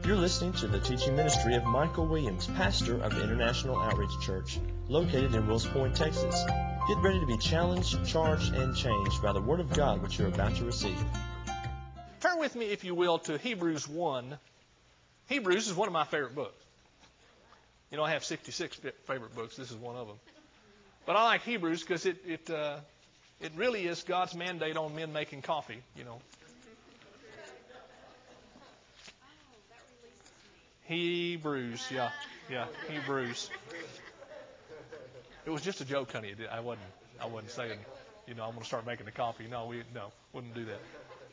You're listening to the teaching ministry of Michael Williams, pastor of the International Outreach Church, located in Wills Point, Texas. Get ready to be challenged, charged, and changed by the Word of God which you're about to receive. Turn with me, if you will, to Hebrews 1. Hebrews is one of my favorite books. You know, I have 66 favorite books. This is one of them. But I like Hebrews because it really is God's mandate on men making coffee, you know. Hebrews, yeah, Hebrews. It was just a joke, honey. I wasn't saying, you know, I'm going to start making the coffee. No, wouldn't do that.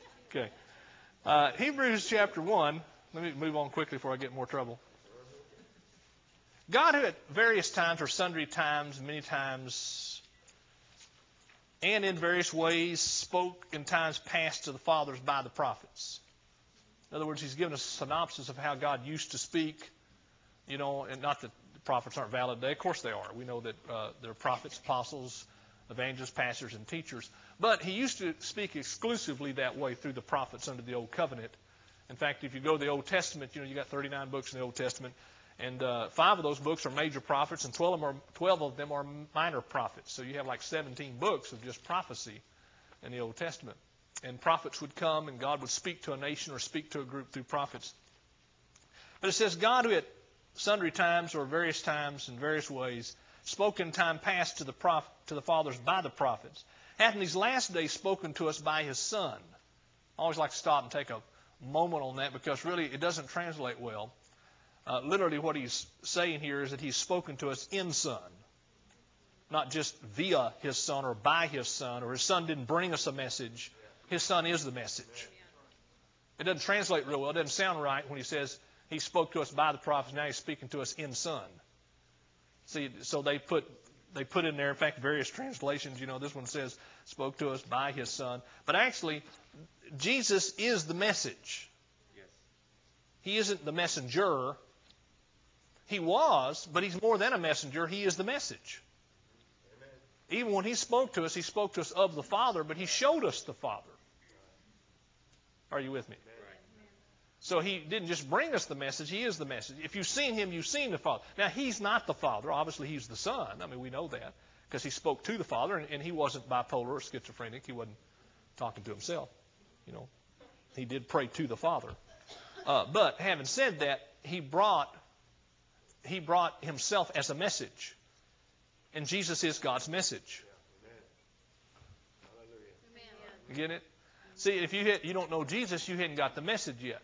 Okay. Hebrews chapter 1. Let me move on quickly before I get in more trouble. God, who at various times or sundry times, many times, and in various ways spoke in times past to the fathers by the prophets. In other words, he's given us a synopsis of how God used to speak, you know, and not that the prophets aren't valid today. Of course they are. We know that there are prophets, apostles, evangelists, pastors, and teachers. But he used to speak exclusively that way through the prophets under the Old Covenant. In fact, if you go to the Old Testament, you know, you got 39 books in the Old Testament, and 5 of those books are major prophets, and 12 of them are minor prophets. So you have like 17 books of just prophecy in the Old Testament. And prophets would come, and God would speak to a nation or speak to a group through prophets. But it says, God, who at sundry times or various times in various ways spoke in time past to the fathers by the prophets, hath in these last days spoken to us by his Son. I always like to stop and take a moment on that because really it doesn't translate well. Literally what he's saying here is that he's spoken to us in Son. Not just via his Son or by his Son, or his Son didn't bring us a message. His Son is the message. It doesn't translate real well. It doesn't sound right when he says he spoke to us by the prophets. Now he's speaking to us in Son. See, so they put in there, in fact, various translations. You know, this one says spoke to us by his Son. But actually, Jesus is the message. He isn't the messenger. He was, but he's more than a messenger. He is the message. Even when he spoke to us of the Father, but he showed us the Father. Are you with me? So he didn't just bring us the message, he is the message. If you've seen him, you've seen the Father. Now, he's not the Father. Obviously, he's the Son. I mean, we know that because he spoke to the Father, and he wasn't bipolar or schizophrenic. He wasn't talking to himself. You know, he did pray to the Father. But having said that, he brought himself as a message. And Jesus is God's message. You get it? See, if you don't know Jesus, you hadn't got the message yet.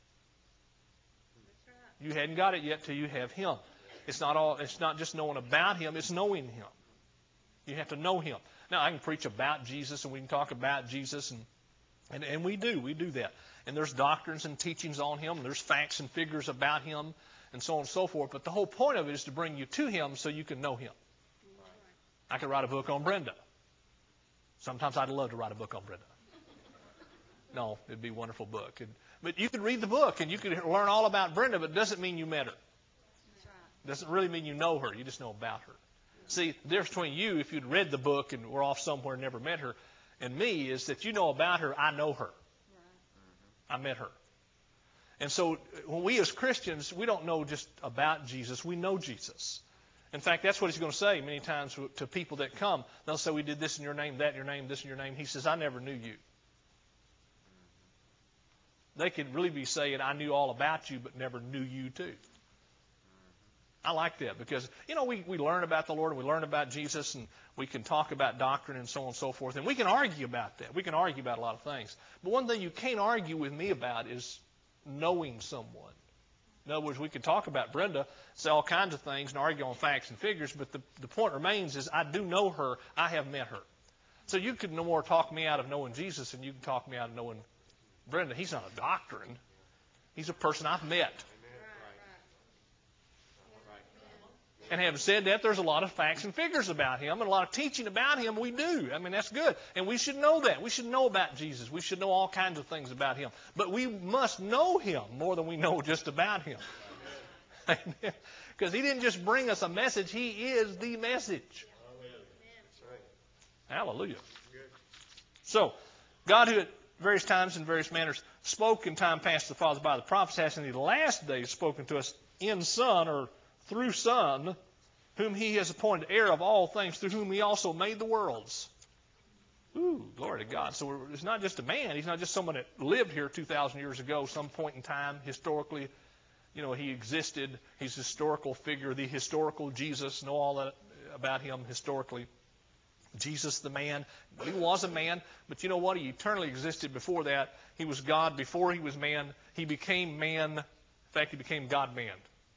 You hadn't got it yet till you have him. It's not just knowing about him, it's knowing him. You have to know him. Now, I can preach about Jesus and we can talk about Jesus and we do that. And there's doctrines and teachings on him, and there's facts and figures about him, and so on and so forth. But the whole point of it is to bring you to him so you can know him. I could write a book on Brenda. Sometimes I'd love to write a book on Brenda. No, it'd be a wonderful book. But you could read the book and you could learn all about Brenda, but it doesn't mean you met her. It doesn't really mean you know her. You just know about her. See, the difference between you, if you'd read the book and were off somewhere and never met her, and me is that you know about her, I know her. I met her. And so when we as Christians, we don't know just about Jesus, we know Jesus. In fact, that's what he's going to say many times to people that come. They'll say, we did this in your name, that in your name, this in your name. He says, I never knew you. They could really be saying, I knew all about you, but never knew you too. I like that because, you know, we learn about the Lord and we learn about Jesus and we can talk about doctrine and so on and so forth. And we can argue about that. We can argue about a lot of things. But one thing you can't argue with me about is knowing someone. In other words, we could talk about Brenda, say all kinds of things, and argue on facts and figures, but the point remains is I do know her, I have met her. So you could no more talk me out of knowing Jesus than you can talk me out of knowing Brenda. He's not a doctrine. He's a person I've met. And having said that, there's a lot of facts and figures about him and a lot of teaching about him. We do. I mean, that's good. And we should know that. We should know about Jesus. We should know all kinds of things about him. But we must know him more than we know just about him. Because he didn't just bring us a message. He is the message. Hallelujah. So, God who at various times in various manners, spoke in time past to the fathers by the prophets, has in the last days spoken to us in Son, or through Son, whom he has appointed heir of all things, through whom he also made the worlds. Ooh, glory to God. So it's not just a man. He's not just someone that lived here 2,000 years ago, some point in time, historically. He existed. He's a historical figure, the historical Jesus. Know all that about him historically. Jesus the man. He was a man, but you know what? He eternally existed before that. He was God before he was man. He became man. In fact, he became God-man.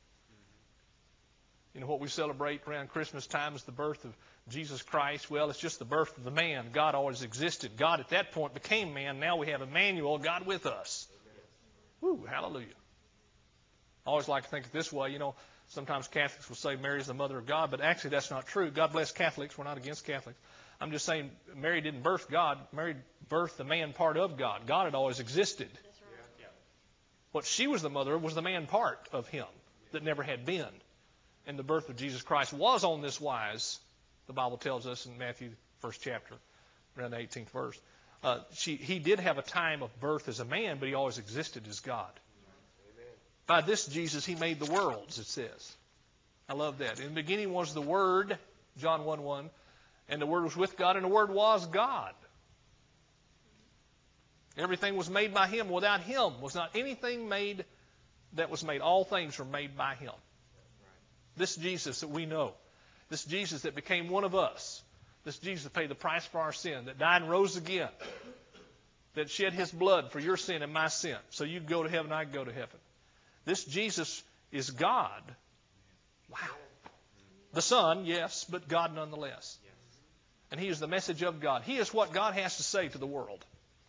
What we celebrate around Christmas time is the birth of Jesus Christ. Well, it's just the birth of the man. God always existed. God at that point became man. Now we have Emmanuel, God with us. Woo, hallelujah. I always like to think it this way. Sometimes Catholics will say Mary is the mother of God, but actually that's not true. God bless Catholics. We're not against Catholics. I'm just saying Mary didn't birth God. Mary birthed the man part of God. God had always existed. That's right. What she was the mother of was the man part of him that never had been. And the birth of Jesus Christ was on this wise, the Bible tells us in Matthew, 1st chapter, around the 18th verse. He did have a time of birth as a man, but he always existed as God. By this Jesus, he made the worlds, it says. I love that. In the beginning was the Word, John 1:1, and the Word was with God, and the Word was God. Everything was made by him. Without him was not anything made that was made. All things were made by him. This Jesus that we know, this Jesus that became one of us, this Jesus that paid the price for our sin, that died and rose again, that shed his blood for your sin and my sin, so you go to heaven, I go to heaven. This Jesus is God. Wow. The Son, yes, but God nonetheless. And he is the message of God. He is what God has to say to the world.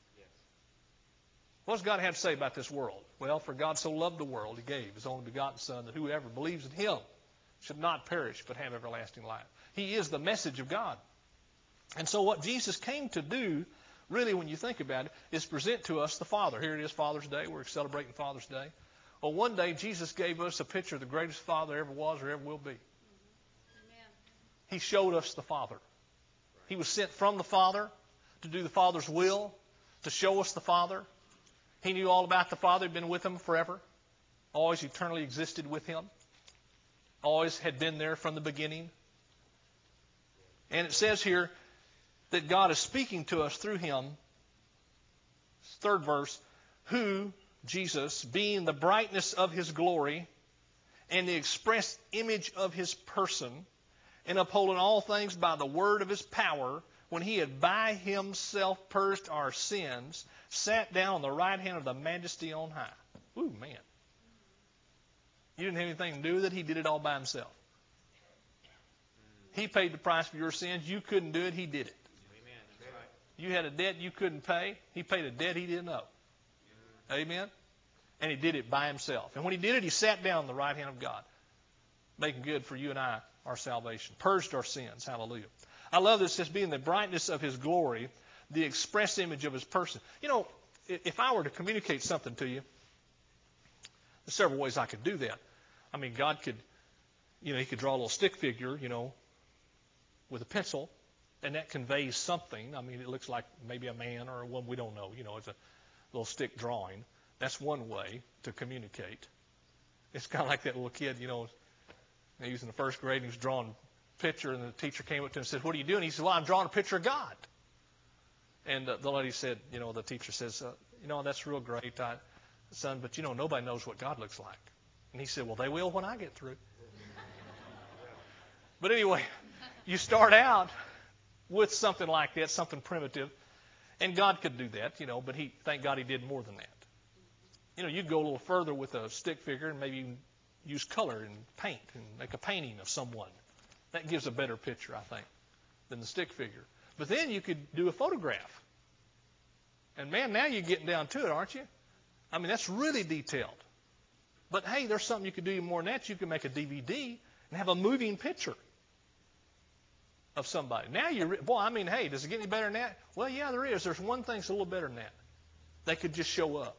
What does God have to say about this world? Well, for God so loved the world, he gave his only begotten Son, that whoever believes in him should not perish but have everlasting life. He is the message of God. And so what Jesus came to do, really when you think about it, is present to us the Father. Here it is, Father's Day. We're celebrating Father's Day. Well, one day Jesus gave us a picture of the greatest Father ever was or ever will be. Amen. He showed us the Father. He was sent from the Father to do the Father's will, to show us the Father. He knew all about the Father. He'd been with him forever. Always eternally existed with him. Always had been there from the beginning. And it says here that God is speaking to us through him. Third verse, who, Jesus, being the brightness of his glory and the express image of his person, and upholding all things by the word of his power, when he had by himself purged our sins, sat down on the right hand of the majesty on high. Ooh, man. You didn't have anything to do with it. He did it all by himself. He paid the price for your sins. You couldn't do it. He did it. Amen. That's right. You had a debt you couldn't pay. He paid a debt he didn't owe. Amen? And he did it by himself. And when he did it, he sat down on the right hand of God, making good for you and I our salvation. Purged our sins. Hallelujah. I love this as being the brightness of his glory, the express image of his person. If I were to communicate something to you, there's several ways I could do that. I mean, God could, he could draw a little stick figure, with a pencil, and that conveys something. I mean, it looks like maybe a man or a woman. We don't know. It's a little stick drawing. That's one way to communicate. It's kind of like that little kid, he was in the first grade and he was drawing a picture, and the teacher came up to him and said, "What are you doing?" He said, "Well, I'm drawing a picture of God." And the lady said, the teacher says, "That's real great, son, but nobody knows what God looks like." And he said, "Well, they will when I get through." But anyway, you start out with something like that, something primitive, and God could do that, but thank God he did more than that. You go a little further with a stick figure and maybe even use color and paint and make a painting of someone. That gives a better picture, I think, than the stick figure. But then you could do a photograph. And man, now you're getting down to it, aren't you? I mean, that's really detailed. But hey, there's something you could do even more than that. You can make a DVD and have a moving picture of somebody. Now hey, does it get any better than that? Well, yeah, there is. There's one thing that's a little better than that. They could just show up.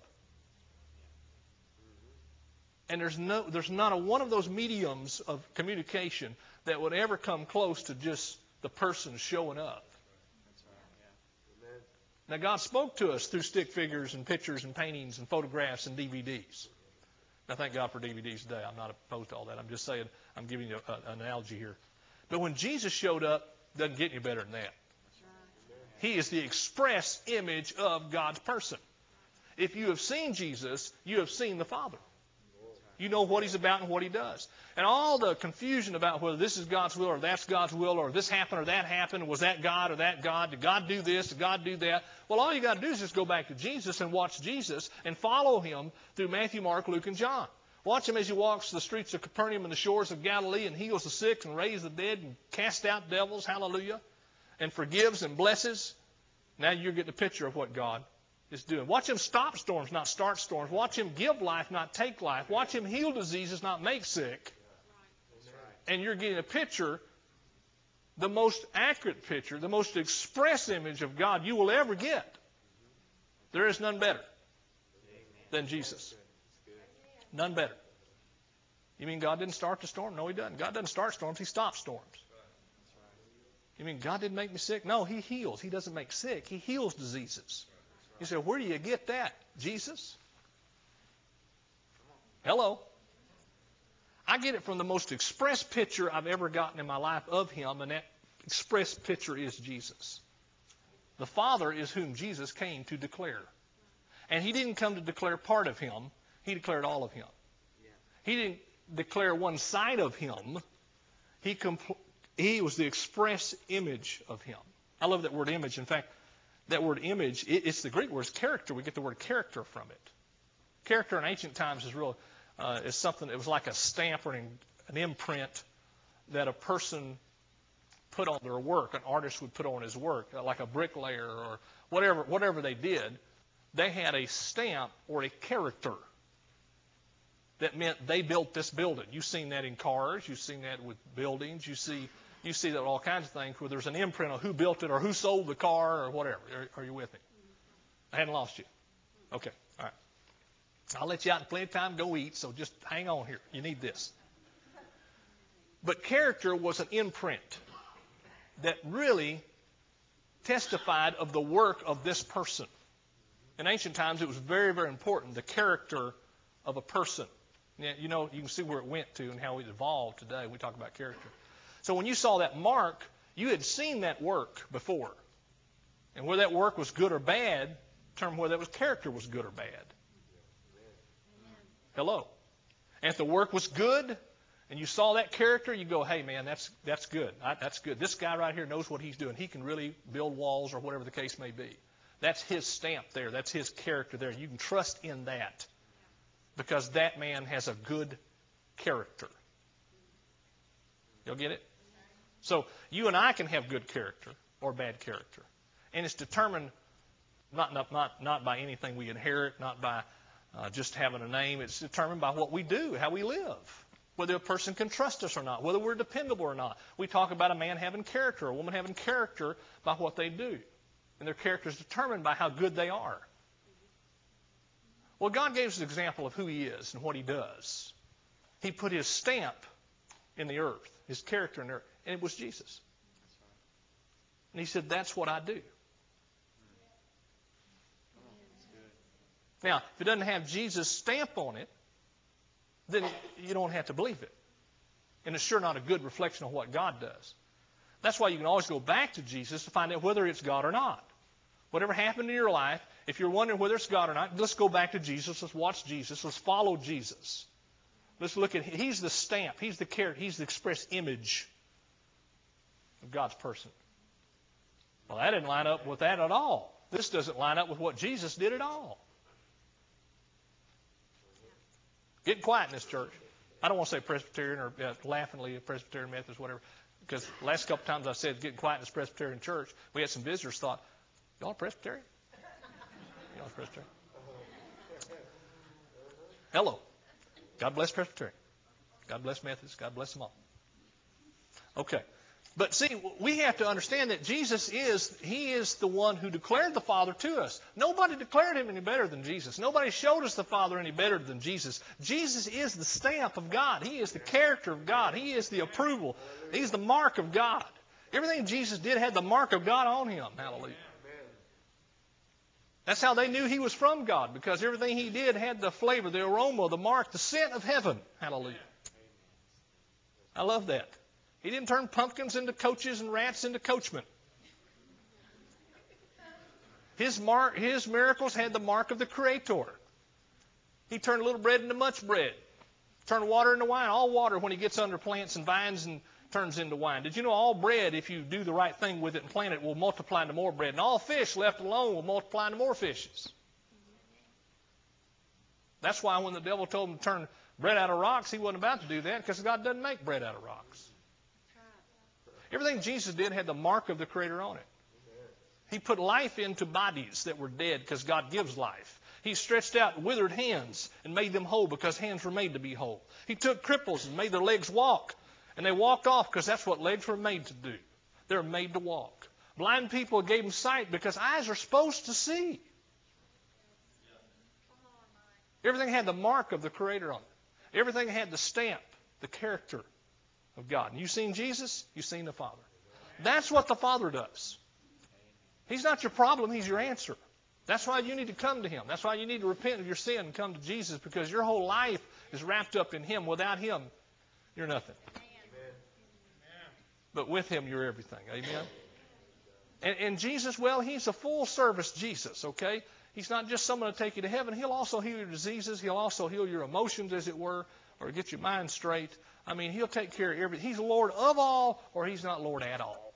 And there's not a one of those mediums of communication that would ever come close to just the person showing up. That's right. Yeah. Now, God spoke to us through stick figures and pictures and paintings and photographs and DVDs. Now, thank God for DVDs today. I'm not opposed to all that. I'm just saying, I'm giving you an analogy here. But when Jesus showed up, it doesn't get any better than that. He is the express image of God's person. If you have seen Jesus, you have seen the Father. You know what He's about and what He does. And all the confusion about whether this is God's will or that's God's will, or this happened or that happened, was that God or that God? Did God do this? Did God do that? Well, all you got to do is just go back to Jesus and watch Jesus and follow Him through Matthew, Mark, Luke, and John. Watch Him as He walks the streets of Capernaum and the shores of Galilee and heals the sick and raises the dead and casts out devils, hallelujah, and forgives and blesses. Now you're getting a picture of what God is doing. Watch Him stop storms, not start storms. Watch Him give life, not take life. Watch Him heal diseases, not make sick. And you're getting a picture, the most accurate picture, the most express image of God you will ever get. There is none better than Jesus. None better. You mean God didn't start the storm? No, He doesn't. God doesn't start storms. He stops storms. You mean God didn't make me sick? No, He heals. He doesn't make sick. He heals diseases. You say, where do you get that? Jesus? Hello? I get it from the most express picture I've ever gotten in my life of Him, and that express picture is Jesus. The Father is whom Jesus came to declare. And He didn't come to declare part of Him. He declared all of Him. He didn't declare one side of Him. He was the express image of Him. I love that word image. In fact, that word image, it's the Greek word character. We get the word character from it. Character in ancient times is something that was like a stamp or an imprint that a person put on their work. An artist would put on his work, like a bricklayer or whatever they did. They had a stamp or a character that meant they built this building. You've seen that in cars. You've seen that with buildings. You see that with all kinds of things where there's an imprint of who built it or who sold the car or whatever. Are you with me? I hadn't lost you. Okay. All right. I'll let you out in plenty of time. Go eat, so just hang on here. You need this. But character was an imprint that really testified of the work of this person. In ancient times, it was very, very important, the character of a person. You know, you can see where it went to and how it evolved today. We talk about character. So when you saw that mark, you had seen that work before. And whether that work was good or bad, determined whether that character was good or bad. Hello. And if the work was good, and you saw that character, you go, hey, man, that's good. That's good. This guy right here knows what he's doing. He can really build walls or whatever the case may be. That's his stamp there. That's his character there. You can trust in that because that man has a good character. You'll get it? So you and I can have good character or bad character. And it's determined not by anything we inherit, not by just having a name. It's determined by what we do, how we live, whether a person can trust us or not, whether we're dependable or not. We talk about a man having character, a woman having character by what they do. And their character is determined by how good they are. Well, God gave us an example of who He is and what He does. He put His stamp in the earth, His character in the earth, and it was Jesus. And He said, that's what I do. Now, if it doesn't have Jesus' stamp on it, then you don't have to believe it. And it's sure not a good reflection of what God does. That's why you can always go back to Jesus to find out whether it's God or not. Whatever happened in your life, if you're wondering whether it's God or not, let's go back to Jesus. Let's watch Jesus. Let's follow Jesus. Let's look at Him. He's the stamp. He's the character. He's the express image of God's person. Well, that didn't line up with that at all. This doesn't line up with what Jesus did at all. Getting quiet in this church. I don't want to say Presbyterian or laughingly Presbyterian, Methodist, whatever, because the last couple times I said getting quiet in this Presbyterian church, we had some visitors thought, y'all Presbyterian? Y'all Presbyterian? Hello. God bless Presbyterian. God bless Methodist. God bless them all. Okay. But see, we have to understand that Jesus He is the one who declared the Father to us. Nobody declared Him any better than Jesus. Nobody showed us the Father any better than Jesus. Jesus is the stamp of God. He is the character of God. He is the approval. He's the mark of God. Everything Jesus did had the mark of God on Him. Hallelujah. That's how they knew he was from God, because everything he did had the flavor, the aroma, the mark, the scent of heaven. Hallelujah. I love that. He didn't turn pumpkins into coaches and rats into coachmen. His miracles had the mark of the Creator. He turned little bread into much bread. Turned water into wine. All water, when he gets under plants and vines, and turns into wine. Did you know all bread, if you do the right thing with it and plant it, will multiply into more bread? And all fish left alone will multiply into more fishes. That's why when the devil told him to turn bread out of rocks, he wasn't about to do that, because God doesn't make bread out of rocks. Everything Jesus did had the mark of the Creator on it. He put life into bodies that were dead, because God gives life. He stretched out withered hands and made them whole, because hands were made to be whole. He took cripples and made their legs walk. And they walked off, because that's what legs were made to do. They're made to walk. Blind people gave them sight, because eyes are supposed to see. Everything had the mark of the Creator on it. Everything had the stamp, the character of God. And you've seen Jesus, you've seen the Father. That's what the Father does. He's not your problem, He's your answer. That's why you need to come to Him. That's why you need to repent of your sin and come to Jesus, because your whole life is wrapped up in Him. Without Him, you're nothing. But with Him, you're everything. Amen? And Jesus, well, He's a full-service Jesus, okay? He's not just someone to take you to heaven. He'll also heal your diseases. He'll also heal your emotions, as it were, or get your mind straight. I mean, He'll take care of everything. He's Lord of all, or He's not Lord at all.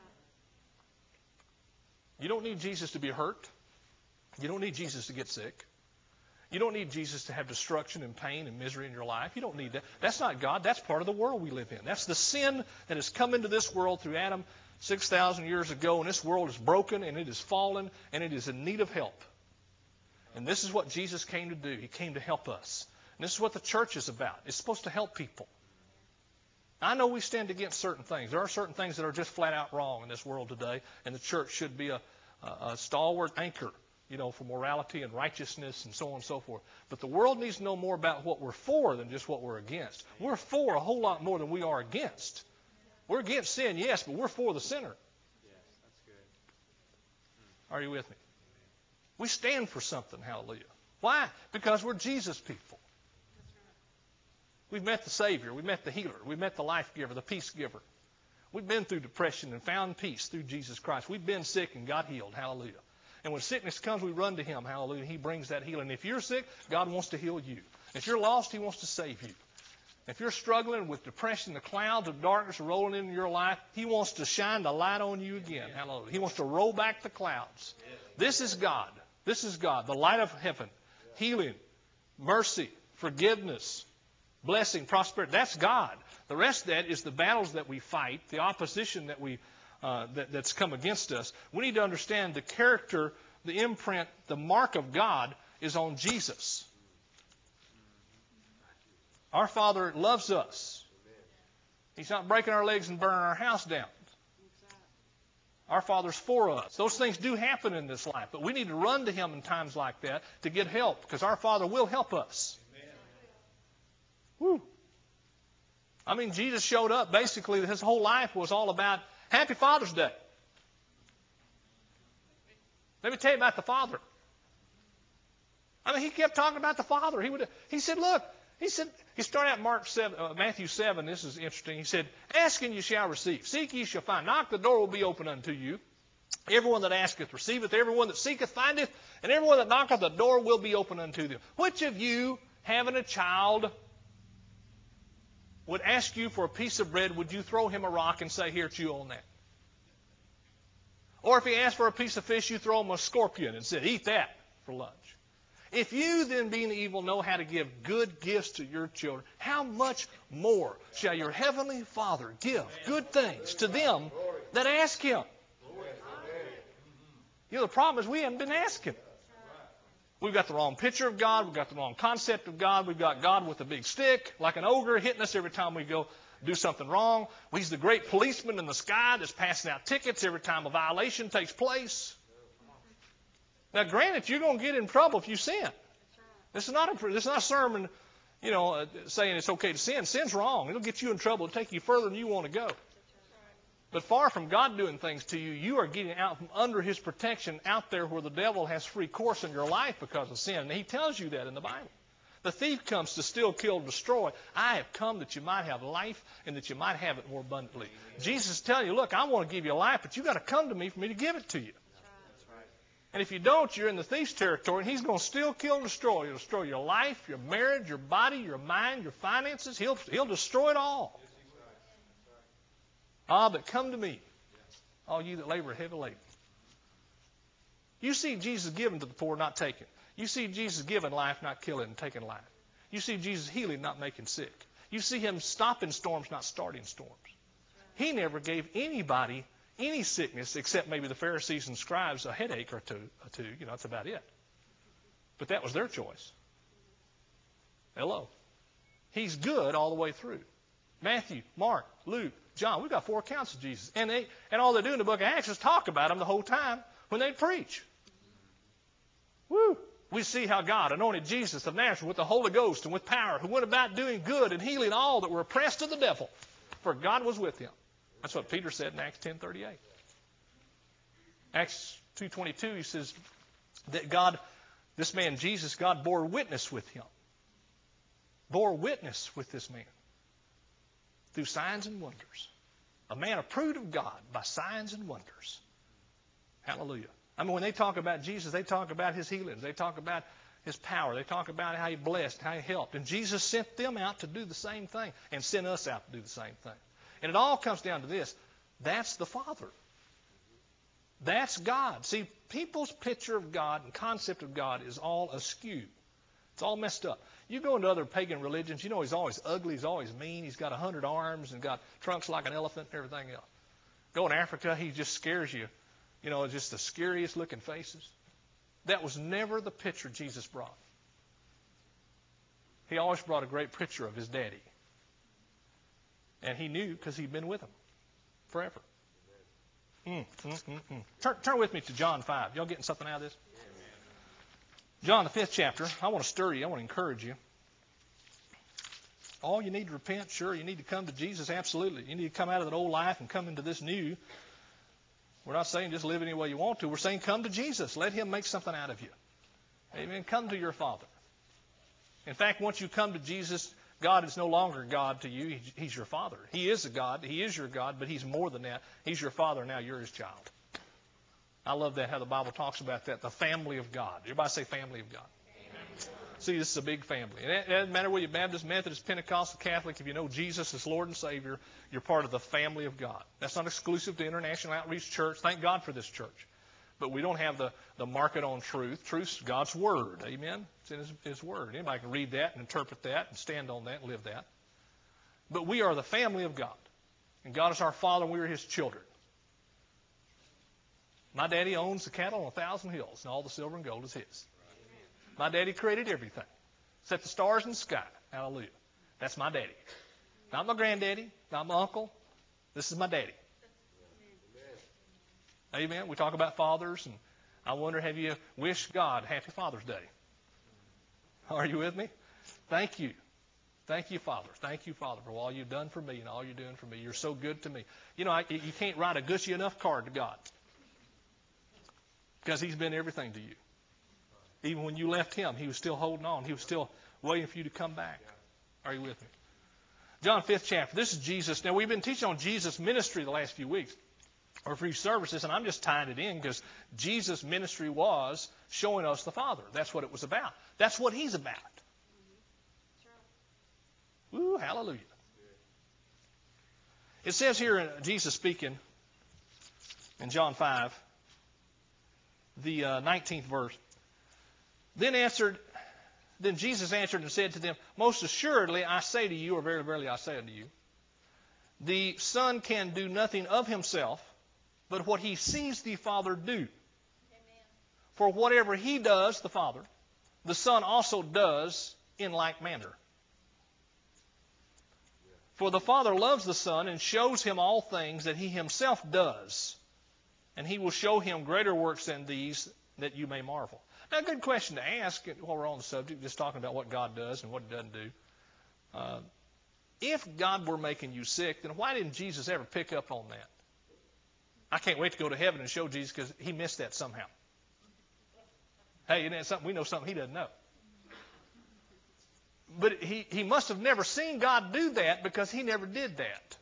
You don't need Jesus to be hurt. You don't need Jesus to get sick. You don't need Jesus to have destruction and pain and misery in your life. You don't need that. That's not God. That's part of the world we live in. That's the sin that has come into this world through Adam 6,000 years ago. And this world is broken, and it is fallen, and it is in need of help. And this is what Jesus came to do. He came to help us. And this is what the church is about. It's supposed to help people. I know we stand against certain things. There are certain things that are just flat out wrong in this world today. And the church should be a stalwart anchor, for morality and righteousness and so on and so forth. But the world needs to know more about what we're for than just what we're against. We're for a whole lot more than we are against. We're against sin, yes, but we're for the sinner. Yes, that's good. Are you with me? We stand for something, hallelujah. Why? Because we're Jesus people. We've met the Savior. We've met the healer. We've met the life giver, the peace giver. We've been through depression and found peace through Jesus Christ. We've been sick and got healed, hallelujah. And when sickness comes, we run to Him. Hallelujah. He brings that healing. If you're sick, God wants to heal you. If you're lost, He wants to save you. If you're struggling with depression, the clouds of darkness are rolling into your life, He wants to shine the light on you again. Hallelujah. He wants to roll back the clouds. This is God. This is God, the light of heaven. Healing, mercy, forgiveness, blessing, prosperity. That's God. The rest of that is the battles that we fight, the opposition that that's come against us. We need to understand the character, the imprint, the mark of God is on Jesus. Our Father loves us. He's not breaking our legs and burning our house down. Our Father's for us. Those things do happen in this life, but we need to run to Him in times like that to get help, because our Father will help us. Woo. I mean, Jesus showed up. Basically, His whole life was all about Happy Father's Day. Let me tell you about the Father. I mean, He kept talking about the Father. He said, look, he started out Matthew 7. This is interesting. He said, ask and you shall receive. Seek ye shall find. Knock, the door will be open unto you. Everyone that asketh receiveth. Everyone that seeketh findeth. And everyone that knocketh, the door will be open unto them. Which of you, having a child, would ask you for a piece of bread, would you throw him a rock and say, here, chew on that? Or if he asked for a piece of fish, you throw him a scorpion and said, eat that for lunch. If you then, being evil, know how to give good gifts to your children, how much more shall your heavenly Father give good things to them that ask Him? The problem is we haven't been asking. We've got the wrong picture of God. We've got the wrong concept of God. We've got God with a big stick, like an ogre, hitting us every time we go do something wrong. He's the great policeman in the sky that's passing out tickets every time a violation takes place. Now, granted, you're going to get in trouble if you sin. This is not a sermon, saying it's okay to sin. Sin's wrong. It'll get you in trouble. It'll take you further than you want to go. But far from God doing things to you, you are getting out from under His protection out there where the devil has free course in your life because of sin. And He tells you that in the Bible. The thief comes to steal, kill, and destroy. I have come that you might have life and that you might have it more abundantly. Jesus is telling you, look, I want to give you life, but you've got to come to me for me to give it to you. And if you don't, you're in the thief's territory, and he's going to steal, kill, and destroy. He'll destroy your life, your marriage, your body, your mind, your finances. He'll destroy it all. Ah, but come to me, all you that labor heavy laden. You see Jesus giving to the poor, not taking. You see Jesus giving life, not killing and taking life. You see Jesus healing, not making sick. You see Him stopping storms, not starting storms. He never gave anybody any sickness except maybe the Pharisees and scribes a headache or two. That's about it. But that was their choice. Hello. He's good all the way through. Matthew, Mark, Luke, John. We've got 4 accounts of Jesus. And all they do in the book of Acts is talk about Him the whole time when they preach. Woo! We see how God anointed Jesus of Nazareth with the Holy Ghost and with power, who went about doing good and healing all that were oppressed of the devil, for God was with Him. That's what Peter said in Acts 10:38. Acts 2:22, he says that God, this man Jesus, God bore witness with him. Bore witness with this man through signs and wonders. A man approved of God by signs and wonders. Hallelujah. I mean, when they talk about Jesus, they talk about His healings. They talk about His power. They talk about how He blessed, how He helped. And Jesus sent them out to do the same thing and sent us out to do the same thing. And it all comes down to this. That's the Father. That's God. See, people's picture of God and concept of God is all askew. It's all messed up. You go into other pagan religions, He's always ugly, He's always mean, He's got 100 arms and got trunks like an elephant and everything else. Go in Africa, He just scares you. Just the scariest looking faces. That was never the picture Jesus brought. He always brought a great picture of His daddy. And He knew because He'd been with Him forever. Turn with me to John 5. Y'all getting something out of this? John, the 5th chapter. I want to stir you. I want to encourage you. You need to repent. Sure, you need to come to Jesus. Absolutely. You need to come out of that old life and come into this new. We're not saying just live any way you want to. We're saying come to Jesus. Let Him make something out of you. Amen. Come to your Father. In fact, once you come to Jesus, God is no longer God to you. He's your Father. He is a God. He is your God, but He's more than that. He's your Father. Now you're His child. I love that, how the Bible talks about that, the family of God. Everybody say family of God. Amen. See, this is a big family. And it doesn't matter whether you're Baptist, Methodist, Pentecostal, Catholic. If you know Jesus as Lord and Savior, you're part of the family of God. That's not exclusive to International Outreach Church. Thank God for this church. But we don't have the market on truth. Truth's God's Word. Amen? It's in His Word. Anybody can read that and interpret that and stand on that and live that. But we are the family of God. And God is our Father and we are His children. My daddy owns the cattle on 1,000 hills, and all the silver and gold is his. My daddy created everything. Set the stars in the sky. Hallelujah. That's my daddy. Not my granddaddy, not my uncle. This is my daddy. Amen. We talk about fathers, and I wonder, have you wished God Happy Father's Day? Are you with me? Thank you. Thank you, Father. Thank you, Father, for all you've done for me and all you're doing for me. You're so good to me. You can't write a gushy enough card to God. Because He's been everything to you. Even when you left Him, He was still holding on. He was still waiting for you to come back. Are you with me? John 5th chapter. This is Jesus. Now, we've been teaching on Jesus' ministry the last few weeks, or few services, and I'm just tying it in because Jesus' ministry was showing us the Father. That's what it was about. That's what He's about. Woo, hallelujah. It says here, Jesus speaking in John 5, the 19th verse. Then Jesus answered and said to them, most assuredly I say to you, or very verily I say unto you, the Son can do nothing of Himself, but what He sees the Father do. Amen. For whatever He does, the Father, the Son also does in like manner. For the Father loves the Son and shows Him all things that He Himself does. And He will show Him greater works than these, that you may marvel. Now, a good question to ask while we're on the subject, just talking about what God does and what He doesn't do. If God were making you sick, then why didn't Jesus ever pick up on that I can't wait to go to heaven and show Jesus because he missed that somehow. Hey, isn't that something? We know something he doesn't know. But he must have never seen God do that because he never did that.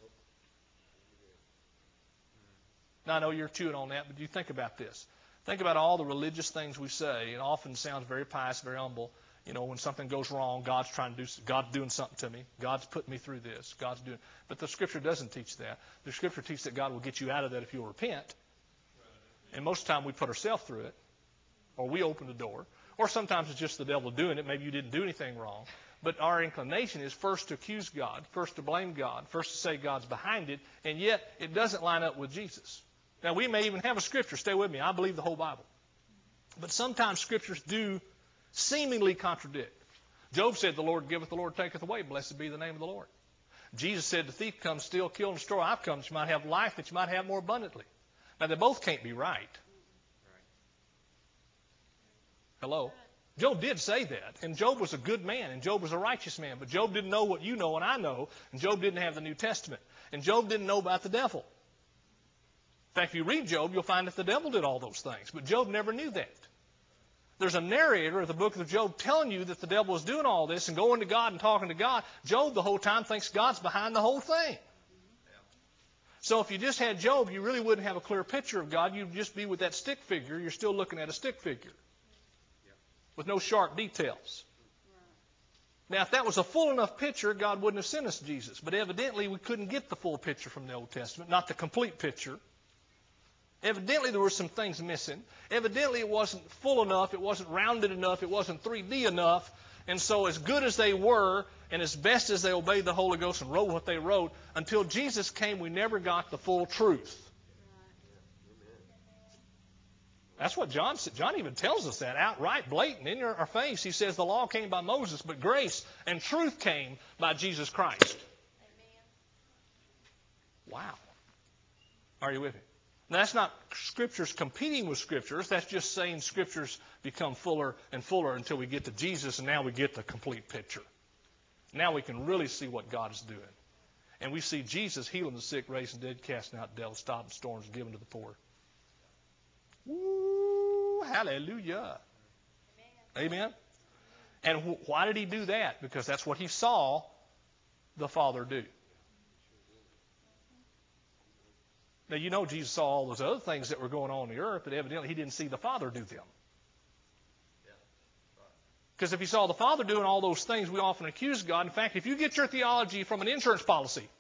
Now, I know you're chewing on that, but you think about this. Think about all the religious things we say. It often sounds very pious, very humble. You know, when something goes wrong, God's doing something to me. God's putting me through this. But the Scripture doesn't teach that. The Scripture teaches that God will get you out of that if you'll repent. And most of the time we put ourselves through it, or we open the door, or sometimes it's just the devil doing it. Maybe you didn't do anything wrong. But our inclination is first to accuse God, first to blame God, first to say God's behind it, and yet it doesn't line up with Jesus. Now, we may even have a Scripture. Stay with me. I believe the whole Bible. But sometimes Scriptures do seemingly contradict. Job said, the Lord giveth, the Lord taketh away. Blessed be the name of the Lord. Jesus said, the thief comes, steal, kill, and destroy. I've come that you might have life, that you might have more abundantly. Now, they both can't be right. Hello? Job did say that. And Job was a good man. And Job was a righteous man. But Job didn't know what you know and I know. And Job didn't have the New Testament. And Job didn't know about the devil. In fact, if you read Job, you'll find that the devil did all those things. But Job never knew that. There's a narrator of the book of Job telling you that the devil is doing all this and going to God and talking to God. Job the whole time thinks God's behind the whole thing. So if you just had Job, you really wouldn't have a clear picture of God. You'd just be with that stick figure. You're still looking at a stick figure with no sharp details. Now, if that was a full enough picture, God wouldn't have sent us Jesus. But evidently, we couldn't get the full picture from the Old Testament, not the complete picture. Evidently, there were some things missing. Evidently, it wasn't full enough. It wasn't rounded enough. It wasn't 3D enough. And so as good as they were and as best as they obeyed the Holy Ghost and wrote what they wrote, until Jesus came, we never got the full truth. That's what John said. John even tells us that outright, blatant, in our face. He says the law came by Moses, but grace and truth came by Jesus Christ. Wow. Are you with me? Now, that's not Scriptures competing with Scriptures. That's just saying Scriptures become fuller and fuller until we get to Jesus, and now we get the complete picture. Now we can really see what God is doing. And we see Jesus healing the sick, raising the dead, casting out devils, stopping storms, giving to the poor. Woo, hallelujah. Amen. And why did he do that? Because that's what he saw the Father do. Now, you know Jesus saw all those other things that were going on the earth, but evidently he didn't see the Father do them. Because if he saw the Father doing all those things, we often accuse God. In fact, if you get your theology from an insurance policy,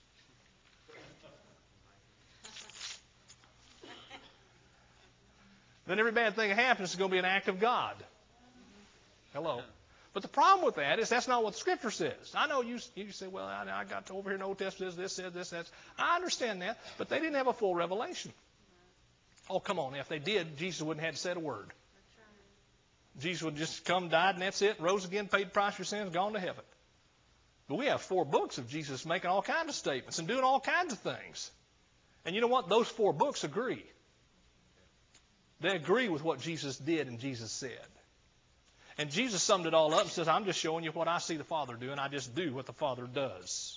then every bad thing that happens is going to be an act of God. Hello. But the problem with that is that's not what the Scripture says. I know you say, well, I got to over here in the Old Testament, this said, this, that. I understand that, but they didn't have a full revelation. Oh, come on. If they did, Jesus wouldn't have said a word. Jesus would just come, died, and that's it, rose again, paid the price for sins, gone to heaven. But we have 4 books of Jesus making all kinds of statements and doing all kinds of things. And you know what? Those 4 books agree. They agree with what Jesus did and Jesus said. And Jesus summed it all up and says, I'm just showing you what I see the Father do, and I just do what the Father does.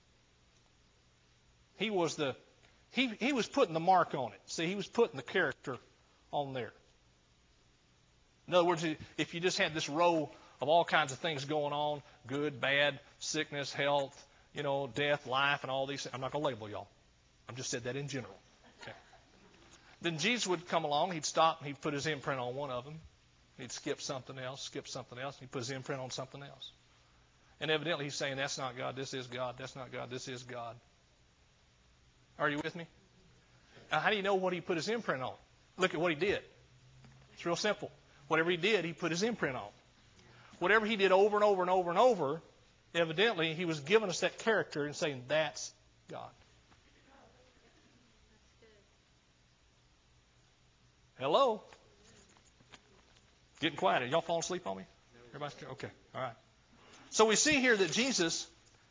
He was putting the mark on it. See, he was putting the character on there. In other words, if you just had this row of all kinds of things going on, good, bad, sickness, health, death, life, and all these things. I'm not going to label y'all. I've just said that in general. Okay. Then Jesus would come along, he'd stop, and he'd put his imprint on one of them. He'd skip something else, and he'd put his imprint on something else. And evidently he's saying, that's not God, this is God, that's not God, this is God. Are you with me? Now, how do you know what he put his imprint on? Look at what he did. It's real simple. Whatever he did, he put his imprint on. Whatever he did over and over and over and over, evidently he was giving us that character and saying, that's God. Hello? Getting quiet. Are y'all falling asleep on me? Everybody's okay. All right. So we see here that Jesus,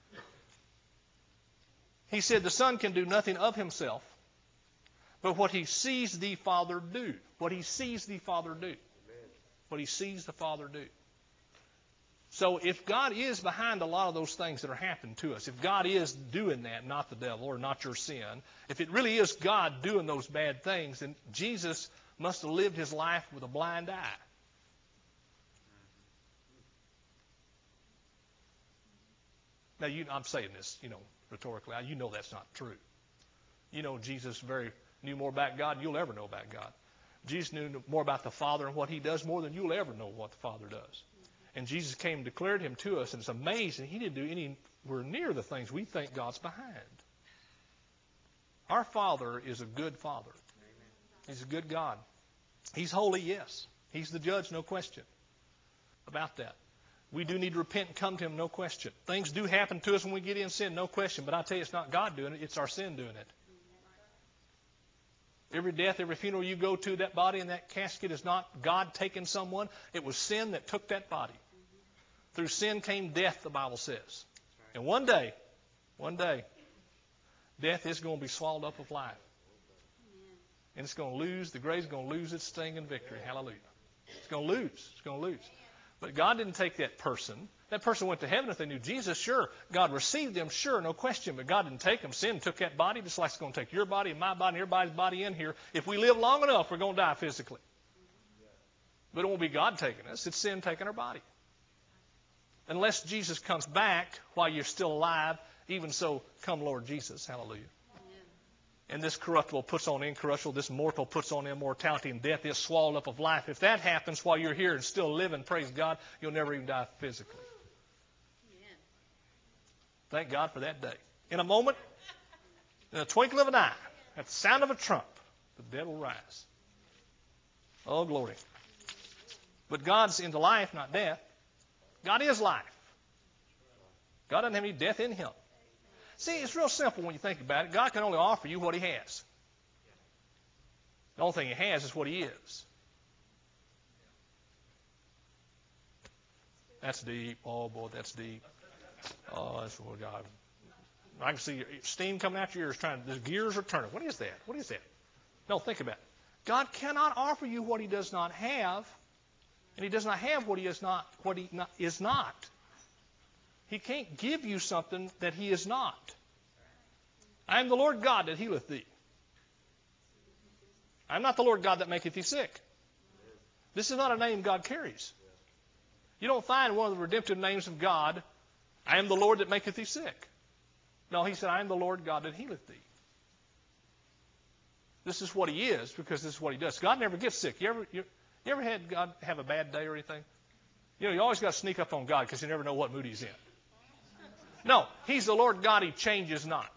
he said the Son can do nothing of himself, but what he sees the Father do. What he sees the Father do. What he sees the Father do. So if God is behind a lot of those things that are happening to us, if God is doing that, not the devil or not your sin, if it really is God doing those bad things, then Jesus must have lived his life with a blind eye. Now, I'm saying this, rhetorically. You know that's not true. Jesus knew more about God than you'll ever know about God. Jesus knew more about the Father and what he does more than you'll ever know what the Father does. And Jesus came and declared him to us, and it's amazing. He didn't do anywhere near the things we think God's behind. Our Father is a good Father. He's a good God. He's holy, yes. He's the judge, no question about that. We do need to repent and come to him, no question. Things do happen to us when we get in sin, no question. But I tell you, it's not God doing it. It's our sin doing it. Every death, every funeral you go to, that body in that casket is not God taking someone. It was sin that took that body. Through sin came death, the Bible says. And one day, death is going to be swallowed up of life. And it's going to lose, the grave's going to lose its sting and victory. Hallelujah. It's going to lose. It's going to lose. But God didn't take that person. That person went to heaven if they knew Jesus, sure. God received them, sure, no question. But God didn't take them. Sin took that body, just like it's going to take your body and my body and everybody's body in here. If we live long enough, we're going to die physically. But it won't be God taking us. It's sin taking our body. Unless Jesus comes back while you're still alive, even so, come Lord Jesus. Hallelujah. And this corruptible puts on incorruptible, this mortal puts on immortality, and death is swallowed up of life. If that happens while you're here and still living, praise God, you'll never even die physically. Amen. Thank God for that day. In a moment, in a twinkle of an eye, at the sound of a trump, the dead will rise. Oh, glory. But God's into life, not death. God is life. God doesn't have any death in him. See, it's real simple when you think about it. God can only offer you what he has. The only thing he has is what he is. That's deep. Oh, boy, that's deep. Oh, that's what God. I can see steam coming out your ears. The gears are turning. What is that? What is that? No, think about it. God cannot offer you what he does not have, and he does not have what he is not. What he is not. He can't give you something that he is not. I am the Lord God that healeth thee. I am not the Lord God that maketh thee sick. This is not a name God carries. You don't find one of the redemptive names of God, I am the Lord that maketh thee sick. No, he said, I am the Lord God that healeth thee. This is what he is because this is what he does. God never gets sick. You ever had God have a bad day or anything? You always got to sneak up on God because you never know what mood he's in. No, he's the Lord God. He changes not.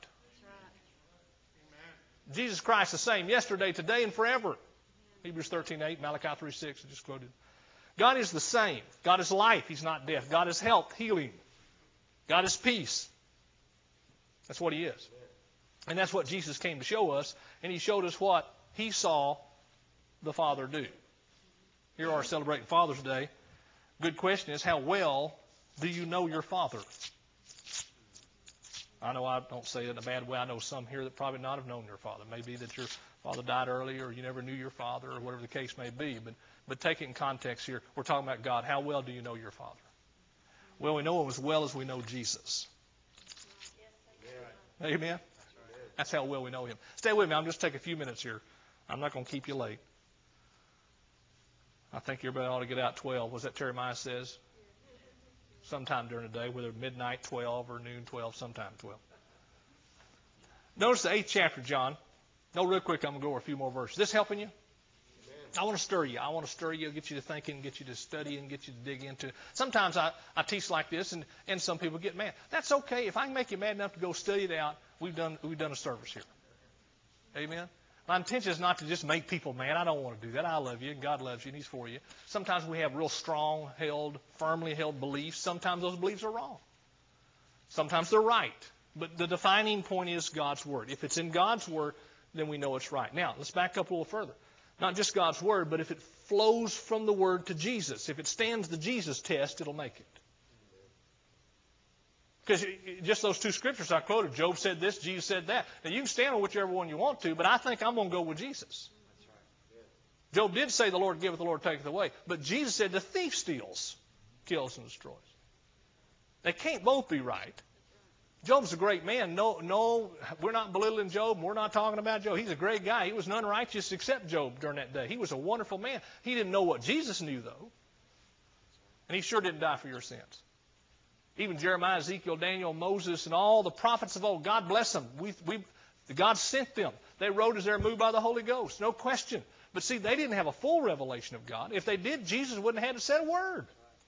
Jesus Christ the same yesterday, today, and forever. Hebrews 13:8, Malachi 3:6, I just quoted. God is the same. God is life. He's not death. God is health, healing. God is peace. That's what he is. And that's what Jesus came to show us. And he showed us what he saw the Father do. Here we are celebrating Father's Day. Good question is, how well do you know your Father? I know I don't say it in a bad way. I know some here that probably not have known their father. It may be that your father died early or you never knew your father or whatever the case may be. But take it in context here. We're talking about God. How well do you know your Father? Well, we know him as well as we know Jesus. Amen? That's how well we know him. Stay with me. I'm just take a few minutes here. I'm not going to keep you late. I think everybody ought to get out 12. Was that Jeremiah says? Sometime during the day, whether midnight 12 or noon 12, sometime 12. Notice the 8th chapter, John. No, real quick, I'm going to go over a few more verses. Is this helping you? Amen. I want to stir you. I want to stir you, get you to thinking, get you to study, and get you to dig into it. Sometimes I teach like this, and some people get mad. That's okay. If I can make you mad enough to go study it out, we've done a service here. Amen? My intention is not to just make people mad. I don't want to do that. I love you, and God loves you, and he's for you. Sometimes we have real strong-held, firmly held beliefs. Sometimes those beliefs are wrong. Sometimes they're right. But the defining point is God's Word. If it's in God's Word, then we know it's right. Now, let's back up a little further. Not just God's Word, but if it flows from the Word to Jesus, if it stands the Jesus test, it'll make it. Because just those two scriptures I quoted, Job said this, Jesus said that. Now, you can stand on whichever one you want to, but I think I'm going to go with Jesus. That's right. Yeah. Job did say the Lord giveth, the Lord taketh away. But Jesus said the thief steals, kills, and destroys. They can't both be right. Job's a great man. No, we're not belittling Job. We're not talking about Job. He's a great guy. He was none righteous except Job during that day. He was a wonderful man. He didn't know what Jesus knew, though. And he sure didn't die for your sins. Even Jeremiah, Ezekiel, Daniel, Moses, and all the prophets of old, God bless them. God sent them. They wrote as they were moved by the Holy Ghost, no question. But see, they didn't have a full revelation of God. If they did, Jesus wouldn't have had to say a word.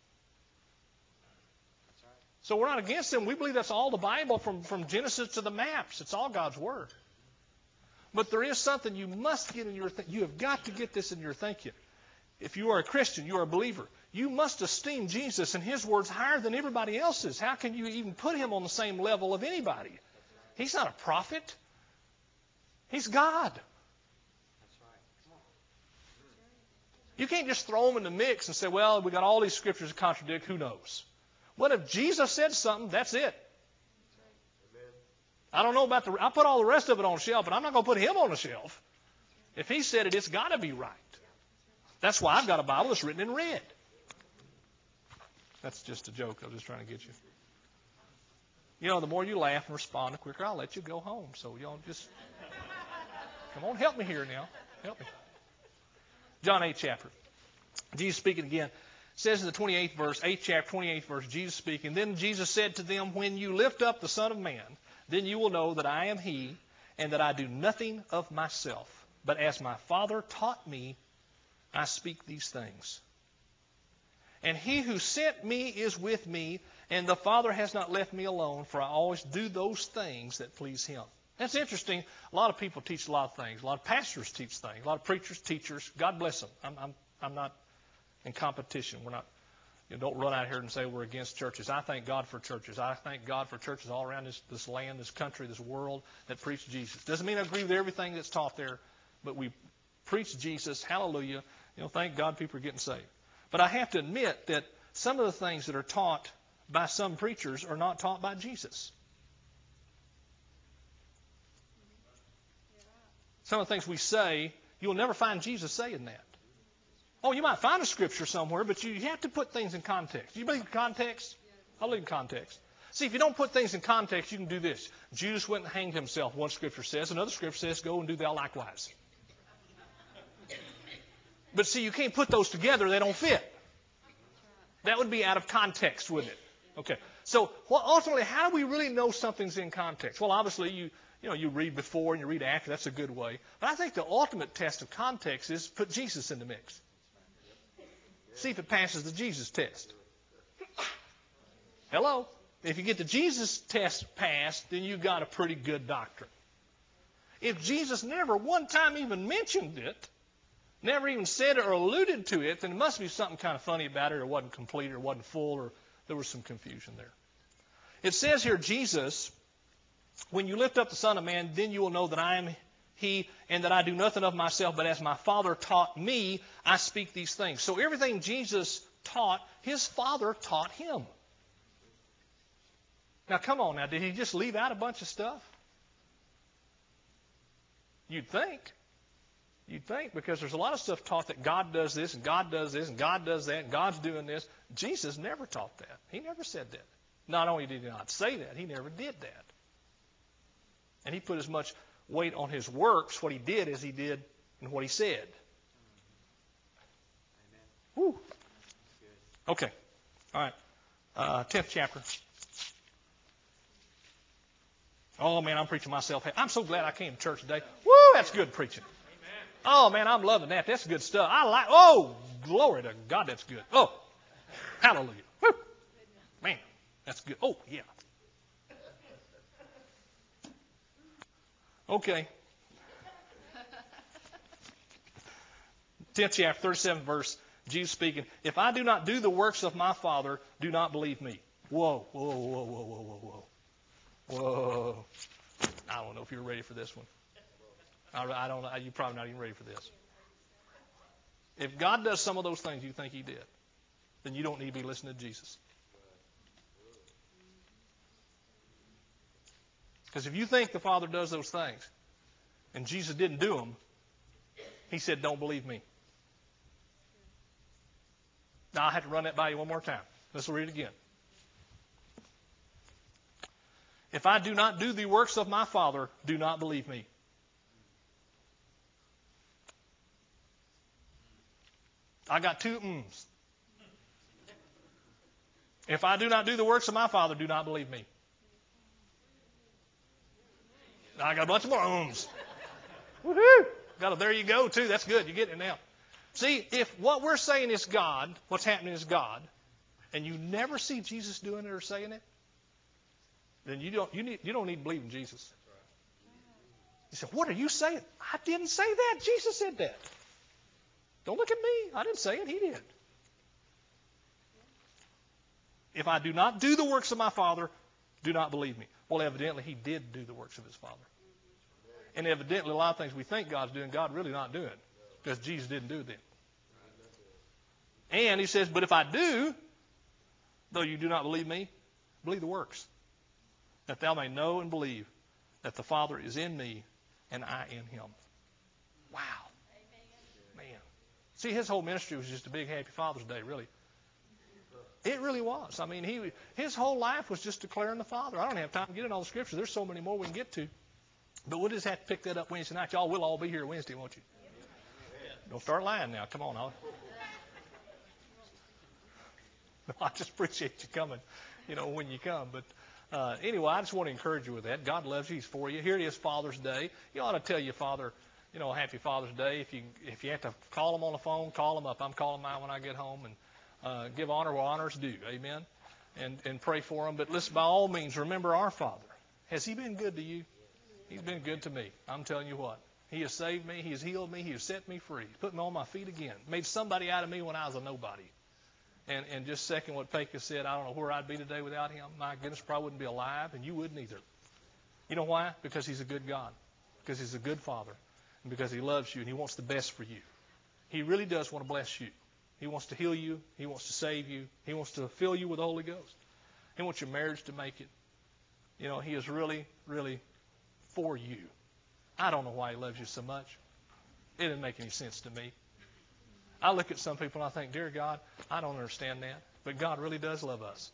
So we're not against them. We believe that's all the Bible from Genesis to the maps. It's all God's Word. But there is something you must get in your thinking. You have got to get this in your thinking. If you are a Christian, you are a believer, you must esteem Jesus and His words higher than everybody else's. How can you even put Him on the same level of anybody? He's not a prophet. He's God. You can't just throw Him in the mix and say, well, we got all these scriptures that contradict. Who knows? Well, if Jesus said something, that's it. I don't know about I put all the rest of it on the shelf, but I'm not going to put Him on the shelf. If He said it, it's got to be right. That's why I've got a Bible that's written in red. That's just a joke. I was just trying to get you. You know, the more you laugh and respond, the quicker I'll let you go home. So y'all just, come on, help me here now. Help me. John 8 chapter. Jesus speaking again. Says in the 28th verse, 8th chapter, 28th verse, Jesus speaking, then Jesus said to them, when you lift up the Son of Man, then you will know that I am He, and that I do nothing of myself, but as my Father taught me, I speak these things. And He who sent me is with me, and the Father has not left me alone, for I always do those things that please Him. That's interesting. A lot of people teach a lot of things. A lot of pastors teach things. A lot of preachers, teachers. God bless them. I'm not in competition. We're not. Don't run out here and say we're against churches. I thank God for churches. I thank God for churches all around this land, this country, this world that preach Jesus. Doesn't mean I agree with everything that's taught there, but we preach Jesus. Hallelujah. Thank God people are getting saved. But I have to admit that some of the things that are taught by some preachers are not taught by Jesus. Some of the things we say, you'll never find Jesus saying that. Oh, you might find a scripture somewhere, but you have to put things in context. Do you believe in context? I believe in context. See, if you don't put things in context, you can do this. Judas went and hanged himself, one scripture says. Another scripture says, go and do thou likewise. But see, you can't put those together. They don't fit. That would be out of context, wouldn't it? Okay. So ultimately, how do we really know something's in context? Well, obviously, you read before and you read after. That's a good way. But I think the ultimate test of context is put Jesus in the mix. See if it passes the Jesus test. Hello? If you get the Jesus test passed, then you've got a pretty good doctrine. If Jesus never one time even mentioned it, never even said it or alluded to it, then there must be something kind of funny about it, or it wasn't complete, or it wasn't full, or there was some confusion there. It says here, Jesus, when you lift up the Son of Man, then you will know that I am He, and that I do nothing of myself, but as my Father taught me, I speak these things. So everything Jesus taught, His Father taught Him. Now come on now, did He just leave out a bunch of stuff? You'd think. You'd think, because there's a lot of stuff taught that God does this, and God does this, and God does that, and God's doing this. Jesus never taught that. He never said that. Not only did He not say that, He never did that. And He put as much weight on His works, what He did, as He did in what He said. Woo. Okay. All right. 10th chapter. Oh, man, I'm preaching myself. I'm so glad I came to church today. Woo, that's good preaching. Oh, man, I'm loving that. That's good stuff. Oh, glory to God, that's good. Oh, hallelujah. Woo. Man, that's good. Oh, yeah. Okay. 10th chapter, 37th verse, Jesus speaking, if I do not do the works of my Father, do not believe me. Whoa, whoa, whoa, whoa, whoa, whoa, whoa. Whoa. I don't know if you're ready for this one. I don't know. You're probably not even ready for this. If God does some of those things you think He did, then you don't need to be listening to Jesus. Because if you think the Father does those things, and Jesus didn't do them, He said, don't believe me. Now, I have to run that by you one more time. Let's read it again. If I do not do the works of my Father, do not believe me. I got two mms. If I do not do the works of my Father, do not believe me. I got a bunch more ums. Woohoo! There you go, too. That's good. You get it now. See, if what we're saying is God, what's happening is God, and you never see Jesus doing it or saying it, then you don't need to believe in Jesus. You say, what are you saying? I didn't say that. Jesus said that. Don't look at me. I didn't say it. He did. If I do not do the works of my Father, do not believe me. Well, evidently, he did do the works of his Father. And evidently, a lot of things we think God's doing, God really not doing, because Jesus didn't do them. And he says, but if I do, though you do not believe me, believe the works, that thou may know and believe that the Father is in me and I in him. Wow. Man. See, his whole ministry was just a big Happy Father's Day, really. It really was. I mean, his whole life was just declaring the Father. I don't have time to get in all the scriptures. There's so many more we can get to. But we'll just have to pick that up Wednesday night. Y'all will all be here Wednesday, won't you? Don't start lying now. Come on. I just appreciate you coming, when you come. But anyway, I just want to encourage you with that. God loves you. He's for you. Here it is, Father's Day. You ought to tell your father, Happy Father's Day. If you have to call him on the phone, call him up. I'm calling mine when I get home. And give honor where honor is due. Amen. And pray for him. But listen, by all means, remember our Father. Has he been good to you? He's been good to me. I'm telling you what. He has saved me. He has healed me. He has set me free. He's put me on my feet again. Made somebody out of me when I was a nobody. And just second what Pekka said, I don't know where I'd be today without him. My goodness, probably wouldn't be alive, and you wouldn't either. You know why? Because he's a good God. Because he's a good Father. And because he loves you and he wants the best for you. He really does want to bless you. He wants to heal you. He wants to save you. He wants to fill you with the Holy Ghost. He wants your marriage to make it. He is really, really for you. I don't know why he loves you so much. It didn't make any sense to me. I look at some people and I think, dear God, I don't understand that. But God really does love us.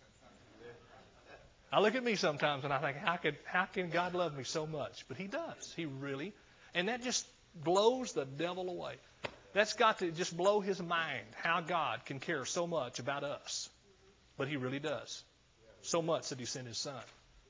I look at me sometimes and I think, how can God love me so much? But he does. He really. And that just blows the devil away. That's got to just blow his mind, how God can care so much about us. But he really does. So much that he sent his Son.